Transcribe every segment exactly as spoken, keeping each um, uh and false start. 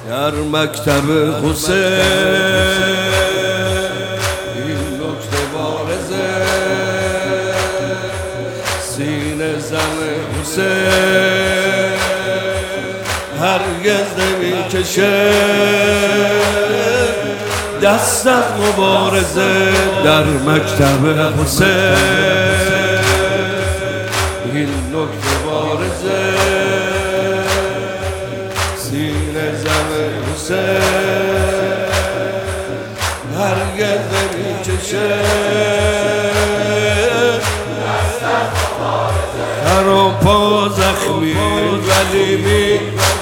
در مکتب حسین این نکته بارزه، سینه زن حسین هرگز نمی کشه دست از مبارزه. در مکتب حسین این نکته بارزه، سینه زن حسین هرگز نمی کشه سر و پا زخمی ولی می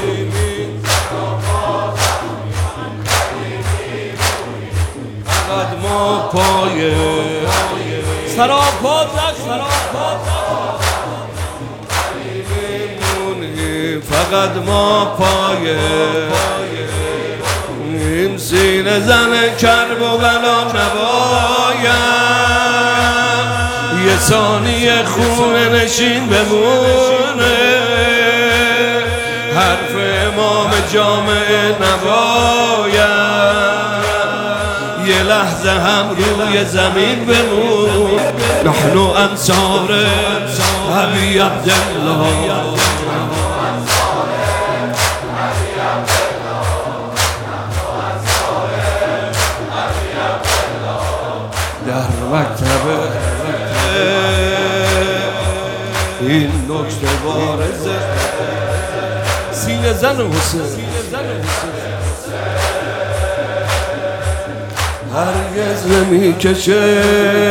فقط ما پایه سر و پا زخمی فقط ما پایه این سینه زن کرب و بلا نباید یه ثانیه خونه نشین بمونه، حرف امام جامعه نباید یه لحظه هم روی زمین بمون. نحن انصار ابی عبدالله، در مکتب این نکته بارزه، سینه زن حسین هرگز نمی کشه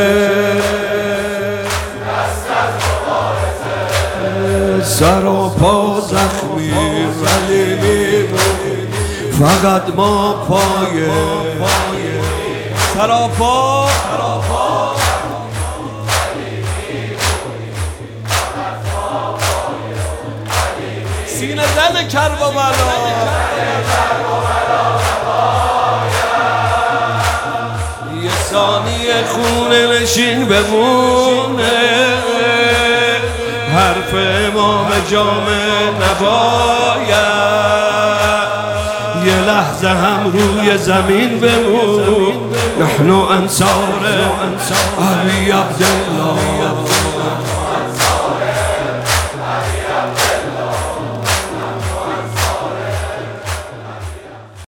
سر و پا زخمی ولی میمونی فقط ما پایه سراپا سینه زن کرب و بلا یه ثانیه خونه نشین بمونه، حرف امام جامعه نباید یه لحظه هم روی زمین بمون. نحن انصار ابی عبدالله.